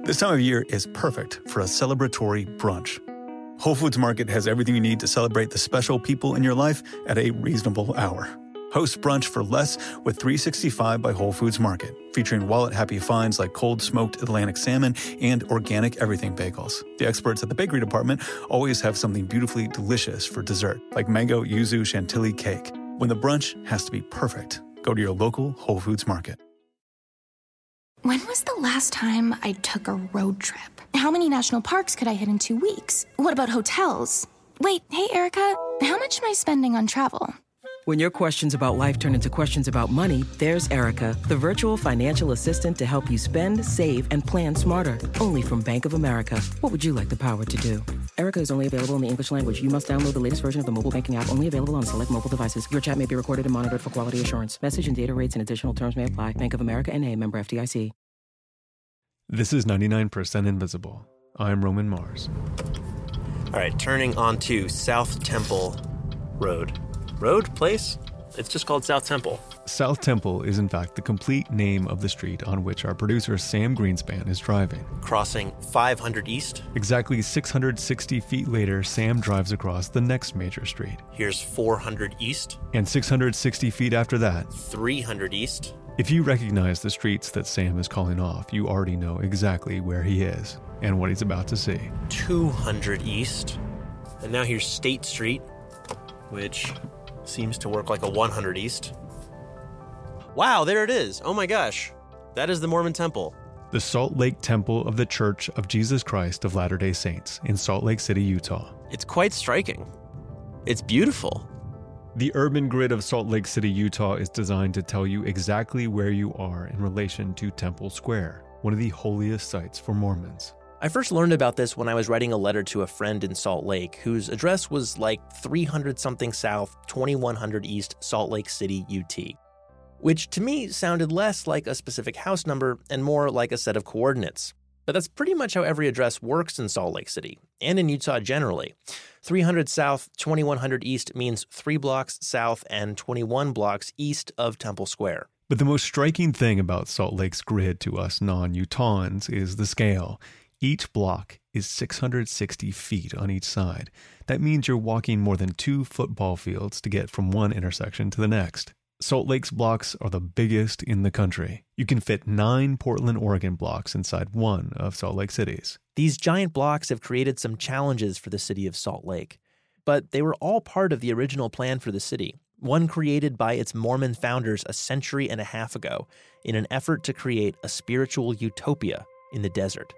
This time of year is perfect for a celebratory brunch. Whole Foods Market has everything you need to celebrate the special people in your life at a reasonable hour. Host brunch for less with 365 by Whole Foods Market, featuring wallet-happy finds like cold smoked Atlantic salmon and organic everything bagels. The experts at the bakery department always have something beautifully delicious for dessert, like mango yuzu chantilly cake. When the brunch has to be perfect, go to your local Whole Foods Market. When was the last time I took a road trip? How many national parks could I hit in 2 weeks? What about hotels? Wait, hey, Erica, how much am I spending on travel? When your questions about life turn into questions about money, there's Erica, the virtual financial assistant to help you spend, save, and plan smarter. Only from Bank of America. What would you like the power to do? Erica is only available in the English language. You must download the latest version of the mobile banking app, only available on select mobile devices. Your chat may be recorded and monitored for quality assurance. Message and data rates and additional terms may apply. Bank of America N.A., member FDIC. This is 99% Invisible. I'm Roman Mars. All right, turning onto South Temple Road. Place? It's just called South Temple. South Temple is in fact the complete name of the street on which our producer Sam Greenspan is driving. Crossing 500 East. Exactly 660 feet later, Sam drives across the next major street. Here's 400 East. And 660 feet after that, 300 East. If you recognize the streets that Sam is calling off, you already know exactly where he is and what he's about to see. 200 East. And now here's State Street, which seems to work like a 100 East. Wow, there it is. Oh my gosh. That is the Mormon Temple. The Salt Lake Temple of the Church of Jesus Christ of Latter-day Saints in Salt Lake City, Utah. It's quite striking. It's beautiful. The urban grid of Salt Lake City, Utah is designed to tell you exactly where you are in relation to Temple Square, one of the holiest sites for Mormons. I first learned about this when I was writing a letter to a friend in Salt Lake whose address was like 300-something South, 2100 East, Salt Lake City, UT, which to me sounded less like a specific house number and more like a set of coordinates. But that's pretty much how every address works in Salt Lake City, and in Utah generally. 300 South, 2100 East means 3 blocks south and 21 blocks east of Temple Square. But the most striking thing about Salt Lake's grid to us non-Utahns is the scale. Each block is 660 feet on each side. That means you're walking more than 2 football fields to get from one intersection to the next. Salt Lake's blocks are the biggest in the country. You can fit 9 Portland, Oregon blocks inside one of Salt Lake City's. These giant blocks have created some challenges for the city of Salt Lake, but they were all part of the original plan for the city, one created by its Mormon founders a century and a half ago in an effort to create a spiritual utopia in the desert.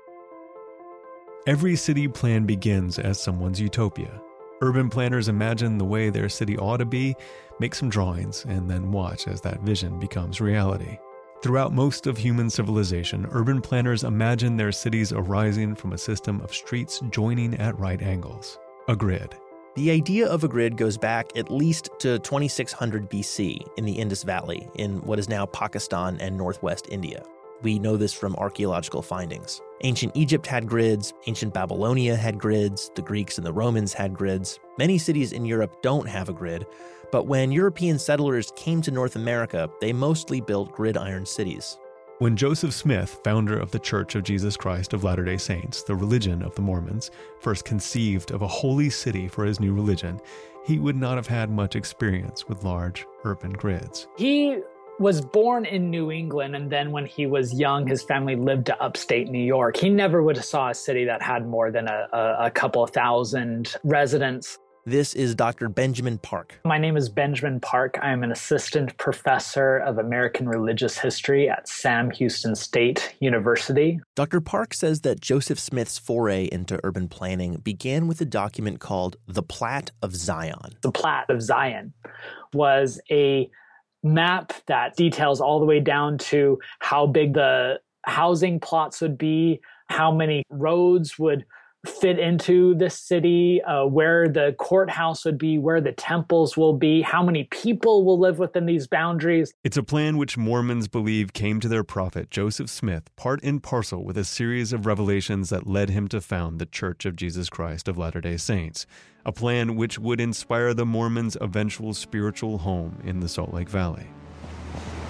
Every city plan begins as someone's utopia. Urban planners imagine the way their city ought to be, make some drawings, and then watch as that vision becomes reality. Throughout most of human civilization, urban planners imagine their cities arising from a system of streets joining at right angles, a grid. The idea of a grid goes back at least to 2600 BC in the Indus Valley in what is now Pakistan and northwest India. We know this from archaeological findings. Ancient Egypt had grids, ancient Babylonia had grids, the Greeks and the Romans had grids. Many cities in Europe don't have a grid, but when European settlers came to North America, they mostly built gridiron cities. When Joseph Smith, founder of the Church of Jesus Christ of Latter-day Saints, the religion of the Mormons, first conceived of a holy city for his new religion, he would not have had much experience with large urban grids. He was born in New England, and then when he was young, his family lived to upstate New York. He never would have saw a city that had more than a couple of thousand residents. This is Dr. Benjamin Park. My name is Benjamin Park. I'm an assistant professor of American religious history at Sam Houston State University. Dr. Park says that Joseph Smith's foray into urban planning began with a document called The Plat of Zion. The Plat of Zion was a map that details all the way down to how big the housing plots would be, how many roads would fit into this city, where the courthouse would be, where the temples will be, how many people will live within these boundaries. It's a plan which Mormons believe came to their prophet Joseph Smith part and parcel with a series of revelations that led him to found the Church of Jesus Christ of Latter-day Saints, a plan which would inspire the Mormons' eventual spiritual home in the Salt Lake Valley.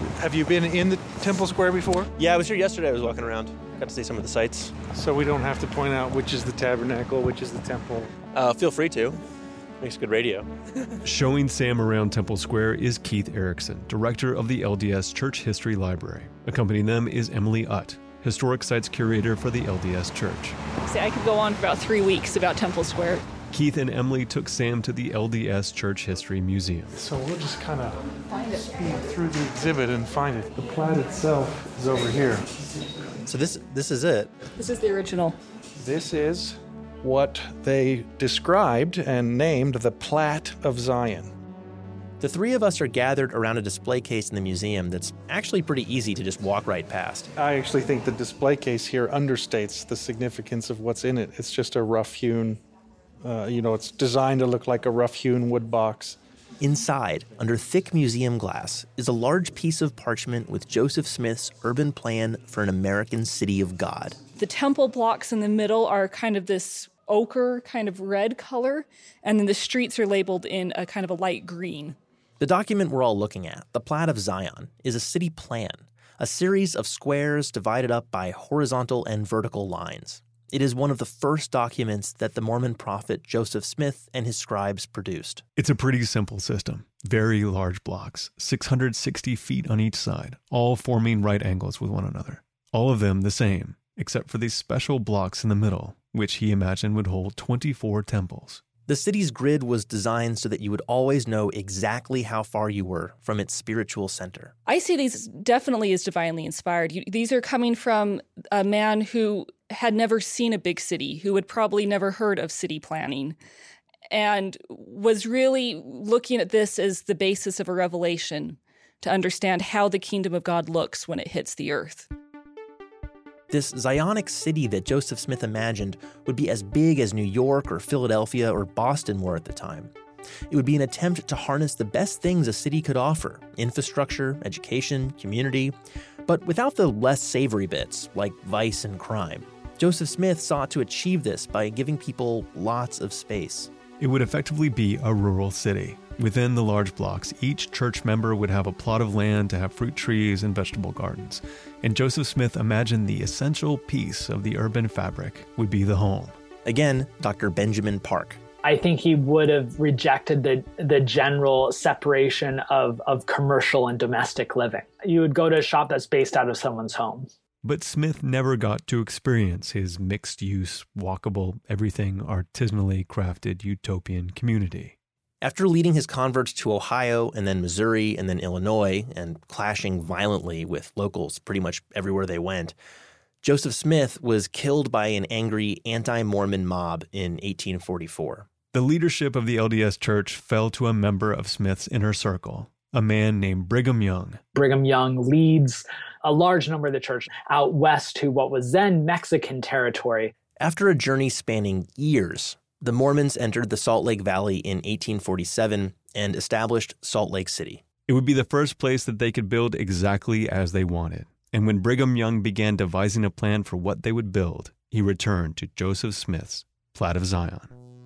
Have you been in the Temple Square before? Yeah, I was here yesterday. I was walking around. Got to see some of the sights. So we don't have to point out which is the tabernacle, which is the temple. Feel free to. Makes good radio. Showing Sam around Temple Square is Keith Erickson, director of the LDS Church History Library. Accompanying them is Emily Utt, historic sites curator for the LDS Church. See, I could go on for about 3 weeks about Temple Square. Keith and Emily took Sam to the LDS Church History Museum. So we'll just kind of speed through the exhibit and find it. The plat itself is over here. So this is it. This is the original. This is what they described and named the Plat of Zion. The three of us are gathered around a display case in the museum that's actually pretty easy to just walk right past. I actually think the display case here understates the significance of what's in it. It's just a rough-hewn, it's designed to look like a rough-hewn wood box. Inside, under thick museum glass, is a large piece of parchment with Joseph Smith's urban plan for an American city of God. The temple blocks in the middle are kind of this ochre, kind of red color, and then the streets are labeled in a kind of a light green. The document we're all looking at, the Plat of Zion, is a city plan, a series of squares divided up by horizontal and vertical lines. It is one of the first documents that the Mormon prophet Joseph Smith and his scribes produced. It's a pretty simple system. Very large blocks, 660 feet on each side, all forming right angles with one another. All of them the same, except for these special blocks in the middle, which he imagined would hold 24 temples. The city's grid was designed so that you would always know exactly how far you were from its spiritual center. I see these definitely as divinely inspired. These are coming from a man who had never seen a big city, who had probably never heard of city planning, and was really looking at this as the basis of a revelation to understand how the kingdom of God looks when it hits the earth. This Zionic city that Joseph Smith imagined would be as big as New York or Philadelphia or Boston were at the time. It would be an attempt to harness the best things a city could offer: infrastructure, education, community, but without the less savory bits like vice and crime. Joseph Smith sought to achieve this by giving people lots of space. It would effectively be a rural city. Within the large blocks, each church member would have a plot of land to have fruit trees and vegetable gardens. And Joseph Smith imagined the essential piece of the urban fabric would be the home. Again, Dr. Benjamin Park. I think he would have rejected the general separation of commercial and domestic living. You would go to a shop that's based out of someone's home. But Smith never got to experience his mixed-use, walkable, everything artisanally crafted utopian community. After leading his converts to Ohio and then Missouri and then Illinois and clashing violently with locals pretty much everywhere they went, Joseph Smith was killed by an angry anti-Mormon mob in 1844. The leadership of the LDS Church fell to a member of Smith's inner circle, a man named Brigham Young. Brigham Young leads a large number of the church out west to what was then Mexican territory. After a journey spanning years, the Mormons entered the Salt Lake Valley in 1847 and established Salt Lake City. It would be the first place that they could build exactly as they wanted. And when Brigham Young began devising a plan for what they would build, he returned to Joseph Smith's Plat of Zion.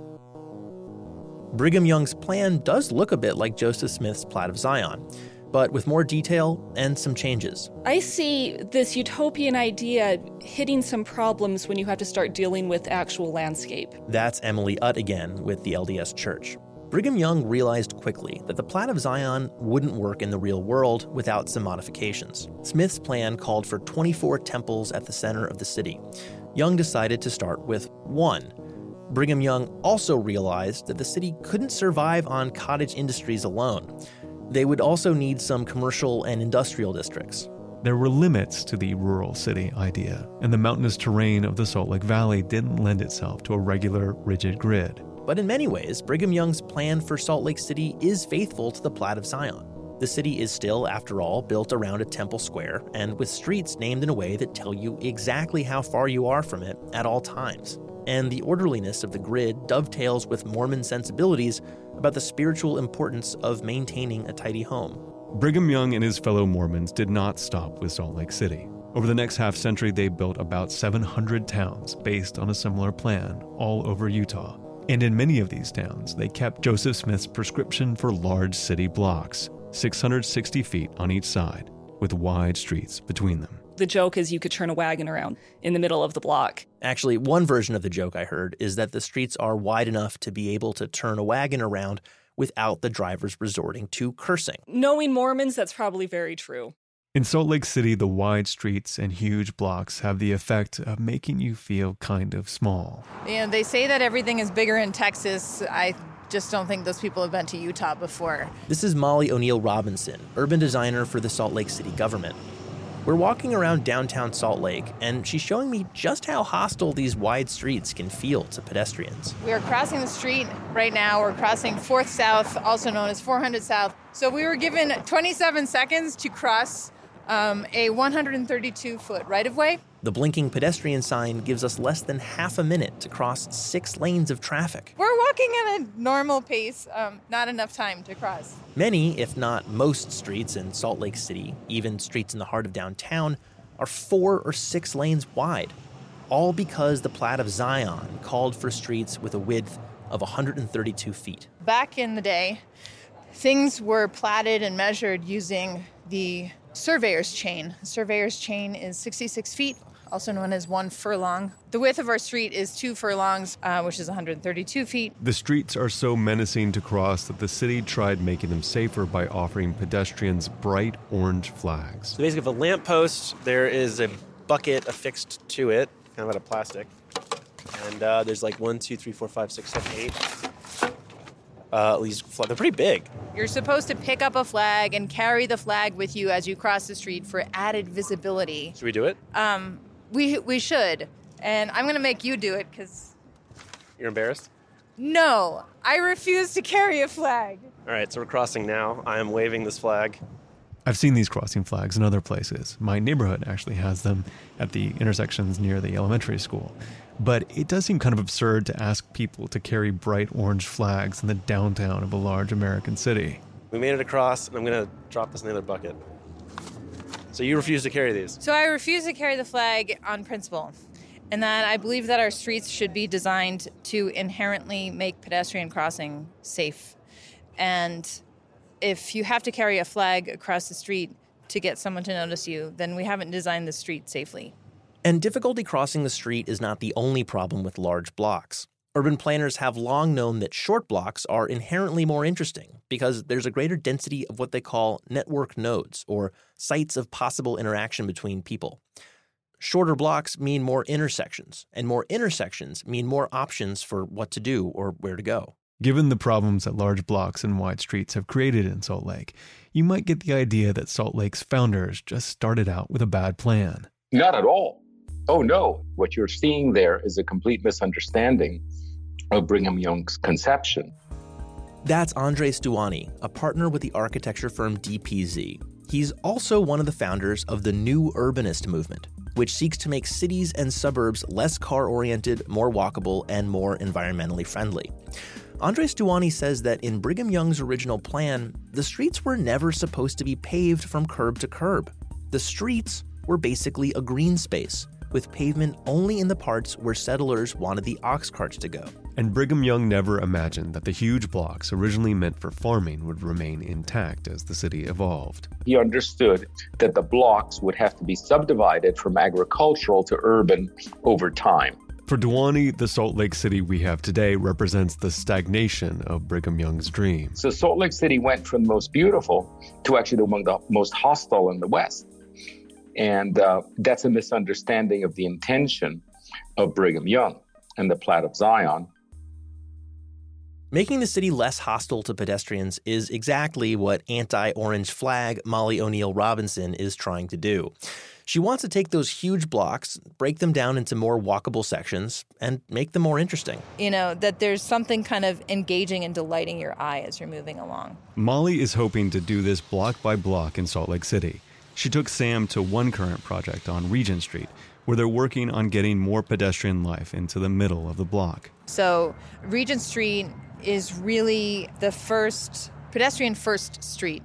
Brigham Young's plan does look a bit like Joseph Smith's Plat of Zion, but with more detail and some changes. I see this utopian idea hitting some problems when you have to start dealing with actual landscape. That's Emily Utt again with the LDS Church. Brigham Young realized quickly that the Plat of Zion wouldn't work in the real world without some modifications. Smith's plan called for 24 temples at the center of the city. Young decided to start with one. Brigham Young also realized that the city couldn't survive on cottage industries alone. They would also need some commercial and industrial districts. There were limits to the rural city idea, and the mountainous terrain of the Salt Lake Valley didn't lend itself to a regular, rigid grid. But in many ways, Brigham Young's plan for Salt Lake City is faithful to the Plat of Zion. The city is still, after all, built around a temple square and with streets named in a way that tell you exactly how far you are from it at all times. And the orderliness of the grid dovetails with Mormon sensibilities about the spiritual importance of maintaining a tidy home. Brigham Young and his fellow Mormons did not stop with Salt Lake City. Over the next half-century, they built about 700 towns based on a similar plan all over Utah. And in many of these towns, they kept Joseph Smith's prescription for large city blocks, 660 feet on each side. with wide streets between them. The joke is you could turn a wagon around in the middle of the block. Actually, one version of the joke I heard is that the streets are wide enough to be able to turn a wagon around without the drivers resorting to cursing. Knowing Mormons, that's probably very true. In Salt Lake City, the wide streets and huge blocks have the effect of making you feel kind of small. You know, they say that everything is bigger in Texas. I just don't think those people have been to Utah before. This is Molly O'Neill Robinson, urban designer for the Salt Lake City government. We're walking around downtown Salt Lake, and she's showing me just how hostile these wide streets can feel to pedestrians. We are crossing the street right now. We're crossing 4th South, also known as 400 South. So we were given 27 seconds to cross a 132-foot right-of-way. The blinking pedestrian sign gives us less than half a minute to cross 6 lanes of traffic. We're walking at a normal pace, not enough time to cross. Many, if not most, streets in Salt Lake City, even streets in the heart of downtown, are 4 or 6 lanes wide, all because the Plat of Zion called for streets with a width of 132 feet. Back in the day, things were platted and measured using the surveyor's chain. The surveyor's chain is 66 feet, also known as 1 furlong. The width of our street is 2 furlongs, which is 132 feet. The streets are so menacing to cross that the city tried making them safer by offering pedestrians bright orange flags. So basically, if a lamppost, there is a bucket affixed to it, kind of out of plastic. And there's like 1, 2, 3, 4, 5, 6, 7, 8. They're pretty big. You're supposed to pick up a flag and carry the flag with you as you cross the street for added visibility. Should we do it? We should. And I'm going to make you do it because... You're embarrassed? No, I refuse to carry a flag. All right, so we're crossing now. I am waving this flag. I've seen these crossing flags in other places. My neighborhood actually has them at the intersections near the elementary school. But it does seem kind of absurd to ask people to carry bright orange flags in the downtown of a large American city. We made it across, and I'm going to drop this in the other bucket. So you refuse to carry these? So I refuse to carry the flag on principle. And that I believe that our streets should be designed to inherently make pedestrian crossing safe. And if you have to carry a flag across the street to get someone to notice you, then we haven't designed the street safely. And difficulty crossing the street is not the only problem with large blocks. Urban planners have long known that short blocks are inherently more interesting because there's a greater density of what they call network nodes, or sites of possible interaction between people. Shorter blocks mean more intersections, and more intersections mean more options for what to do or where to go. Given the problems that large blocks and wide streets have created in Salt Lake, you might get the idea that Salt Lake's founders just started out with a bad plan. Not at all. Oh, no. What you're seeing there is a complete misunderstanding of Brigham Young's conception. That's Andre Stuani, a partner with the architecture firm DPZ. He's also one of the founders of the New Urbanist movement, which seeks to make cities and suburbs less car-oriented, more walkable, and more environmentally friendly. Andre Stuani says that in Brigham Young's original plan, the streets were never supposed to be paved from curb to curb. The streets were basically a green space, with pavement only in the parts where settlers wanted the ox carts to go. And Brigham Young never imagined that the huge blocks originally meant for farming would remain intact as the city evolved. He understood that the blocks would have to be subdivided from agricultural to urban over time. For Stuani, the Salt Lake City we have today represents the stagnation of Brigham Young's dream. So Salt Lake City went from the most beautiful to actually among the most hostile in the West. And that's a misunderstanding of the intention of Brigham Young and the Plat of Zion. Making the city less hostile to pedestrians is exactly what anti-orange flag Molly O'Neill Robinson is trying to do. She wants to take those huge blocks, break them down into more walkable sections, and make them more interesting. You know, that there's something kind of engaging and delighting your eye as you're moving along. Molly is hoping to do this block by block in Salt Lake City. She took Sam to one current project on Regent Street, where they're working on getting more pedestrian life into the middle of the block. So Regent Street is really the first pedestrian-first street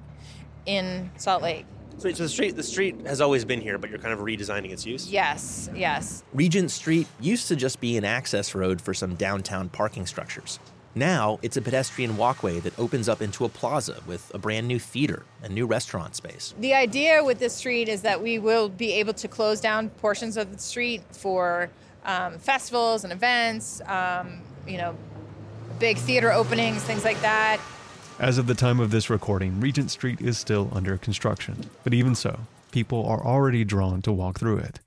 in Salt Lake. So the street has always been here, but you're kind of redesigning its use? Yes. Regent Street used to just be an access road for some downtown parking structures. Now, it's a pedestrian walkway that opens up into a plaza with a brand new theater and new restaurant space. The idea with this street is that we will be able to close down portions of the street for festivals and events, big theater openings, things like that. As of the time of this recording, Regent Street is still under construction. But even so, people are already drawn to walk through it.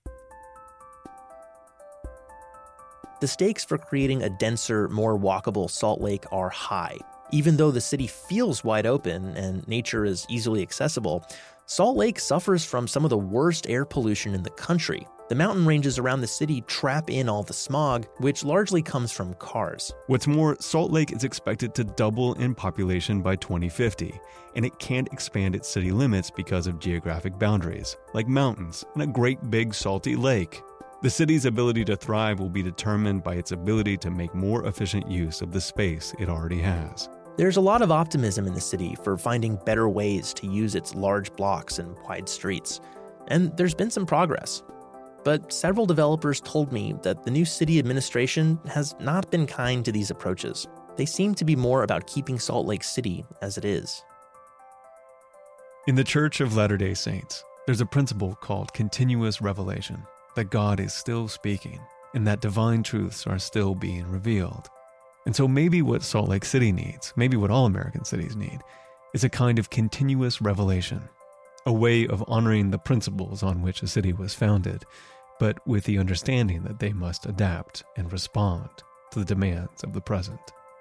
The stakes for creating a denser, more walkable Salt Lake are high. Even though the city feels wide open and nature is easily accessible, Salt Lake suffers from some of the worst air pollution in the country. The mountain ranges around the city trap in all the smog, which largely comes from cars. What's more, Salt Lake is expected to double in population by 2050, and it can't expand its city limits because of geographic boundaries, like mountains and a great big salty lake. The city's ability to thrive will be determined by its ability to make more efficient use of the space it already has. There's a lot of optimism in the city for finding better ways to use its large blocks and wide streets. And there's been some progress. But several developers told me that the new city administration has not been kind to these approaches. They seem to be more about keeping Salt Lake City as it is. In the Church of Latter-day Saints, there's a principle called continuous revelation, that God is still speaking and that divine truths are still being revealed. And so maybe what Salt Lake City needs, maybe what all American cities need, is a kind of continuous revelation, a way of honoring the principles on which a city was founded, but with the understanding that they must adapt and respond to the demands of the present.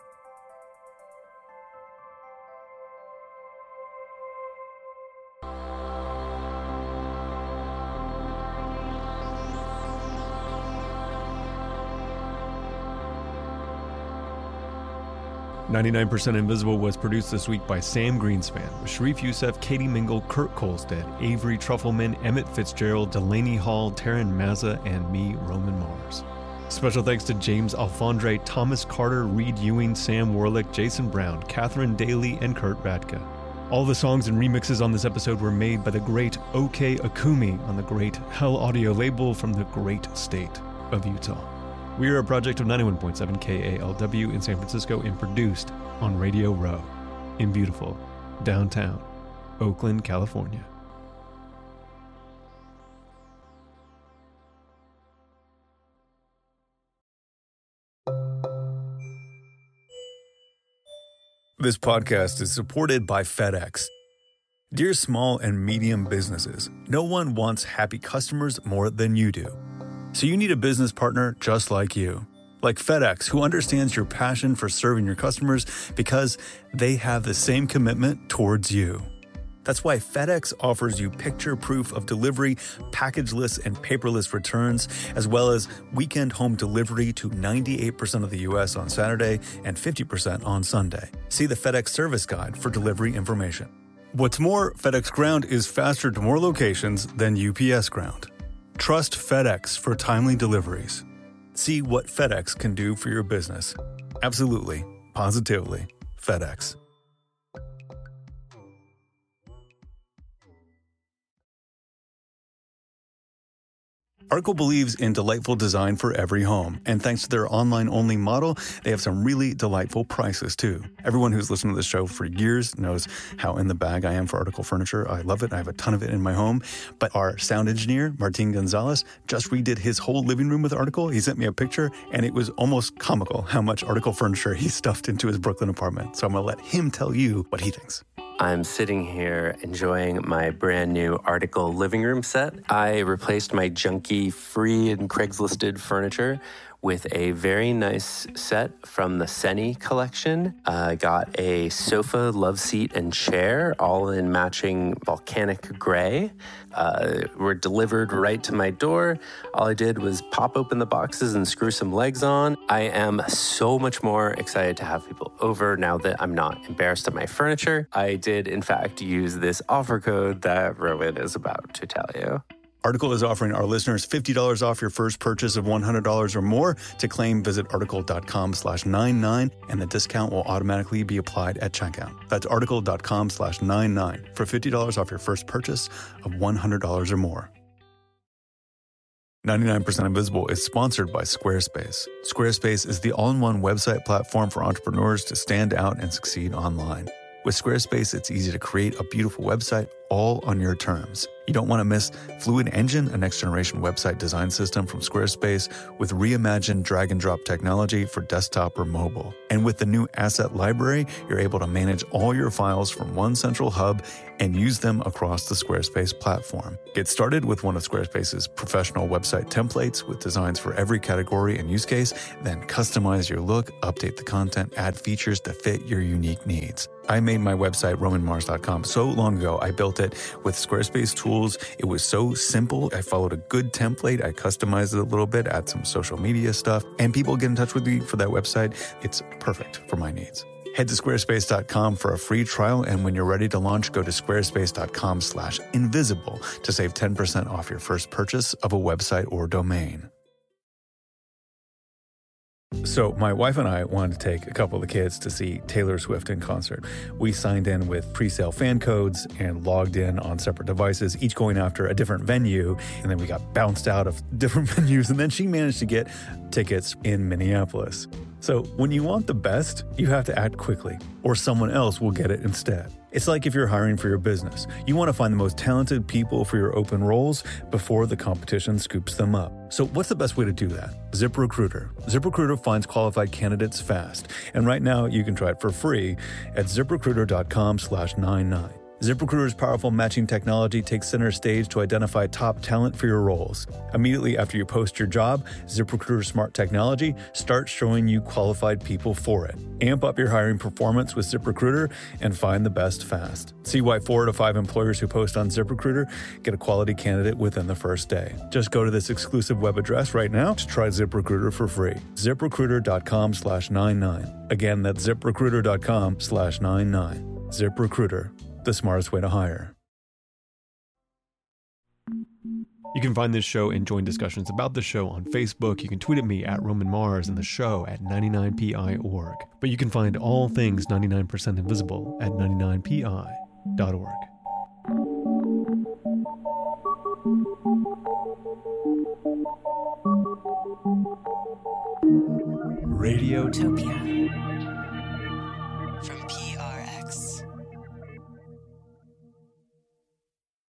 "99% Invisible" was produced this week by Sam Greenspan, with Sharif Youssef, Katie Mingle, Kurt Kolstad, Avery Trufelman, Emmett Fitzgerald, Delaney Hall, Taryn Mazza, and me, Roman Mars. Special thanks to James Alfondre, Thomas Carter, Reed Ewing, Sam Warlick, Jason Brown, Catherine Daly, and Kurt Radke. All the songs and remixes on this episode were made by the great OK Akumi on the great Hell Audio label from the great state of Utah. We are a project of 91.7 KALW in San Francisco and produced on Radio Row in beautiful downtown Oakland, California. This podcast is supported by FedEx. Dear small and medium businesses, no one wants happy customers more than you do. So you need a business partner just like you. Like FedEx, who understands your passion for serving your customers because they have the same commitment towards you. That's why FedEx offers you picture proof of delivery, packageless and paperless returns, as well as weekend home delivery to 98% of the U.S. on Saturday and 50% on Sunday. See the FedEx service guide for delivery information. What's more, FedEx Ground is faster to more locations than UPS Ground. Trust FedEx for timely deliveries. See what FedEx can do for your business. Absolutely, positively, FedEx. Article believes in delightful design for every home, and thanks to their online-only model, they have some really delightful prices, too. Everyone who's listened to this show for years knows how in the bag I am for Article furniture. I love it. I have a ton of it in my home. But our sound engineer, Martin Gonzalez, just redid his whole living room with Article. He sent me a picture, and it was almost comical how much Article furniture he stuffed into his Brooklyn apartment. So I'm going to let him tell you what he thinks. I'm sitting here enjoying my brand new Article living room set. I replaced my junky free and Craigslisted furniture with a very nice set from the Seni collection. I got a sofa, love seat, and chair, all in matching volcanic gray. Were delivered right to my door. All I did was pop open the boxes and screw some legs on. I am so much more excited to have people over now that I'm not embarrassed of my furniture. I did, in fact, use this offer code that Rowan is about to tell you. Article is offering our listeners $50 off your first purchase of $100 or more. To claim, visit article.com/99, and the discount will automatically be applied at checkout. That's article.com/99 for $50 off your first purchase of $100 or more. 99% Invisible is sponsored by Squarespace. Squarespace is the all-in-one website platform for entrepreneurs to stand out and succeed online. With Squarespace, it's easy to create a beautiful website all on your terms. You don't want to miss Fluid Engine, a next-generation website design system from Squarespace with reimagined drag-and-drop technology for desktop or mobile. And with the new Asset Library, you're able to manage all your files from one central hub and use them across the Squarespace platform. Get started with one of Squarespace's professional website templates with designs for every category and use case, then customize your look, update the content, add features to fit your unique needs. I made my website, RomanMars.com, so long ago. I built it with Squarespace tools. It was so simple. I followed a good template. I customized it a little bit, add some social media stuff, and people get in touch with me for that website. It's perfect for my needs. Head to squarespace.com for a free trial, and when you're ready to launch, go to squarespace.com/invisible to save 10% off your first purchase of a website or domain. So my wife and I wanted to take a couple of the kids to see Taylor Swift in concert. We signed in with pre-sale fan codes and logged in on separate devices, each going after a different venue. And then we got bounced out of different venues. And then she managed to get tickets in Minneapolis. So when you want the best, you have to act quickly, or someone else will get it instead. It's like if you're hiring for your business. You want to find the most talented people for your open roles before the competition scoops them up. So what's the best way to do that? ZipRecruiter. ZipRecruiter finds qualified candidates fast. And right now you can try it for free at ZipRecruiter.com/99. ZipRecruiter's powerful matching technology takes center stage to identify top talent for your roles. Immediately after you post your job, ZipRecruiter's smart technology starts showing you qualified people for it. Amp up your hiring performance with ZipRecruiter and find the best fast. See why 4 out of 5 employers who post on ZipRecruiter get a quality candidate within the first day. Just go to this exclusive web address right now to try ZipRecruiter for free. ZipRecruiter.com/99. Again, that's ZipRecruiter.com/99. ZipRecruiter. The smartest way to hire. You can find this show and join discussions about the show on Facebook. You can tweet at me at Roman Mars and the show at 99pi.org. But you can find all things 99% Invisible at 99pi.org. Radiotopia.